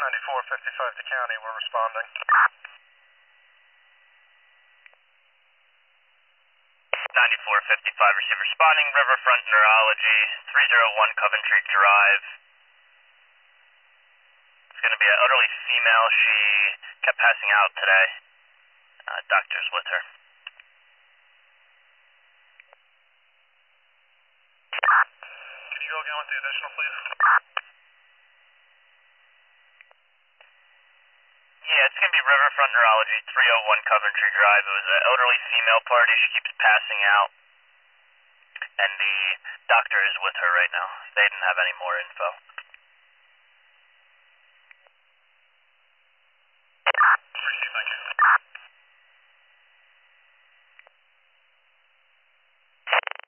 9455 to county, we're responding. 9455, receive responding, Riverfront Neurology, 301 Coventry Drive. It's going to be an elderly female. She kept passing out today. Doctor's with her. Can you go again with the additional, please? Yeah, it's going to be Riverfront Neurology, 301 Coventry Drive. It was an elderly female party. She keeps passing out. And the doctor is with her right now. They didn't have any more info.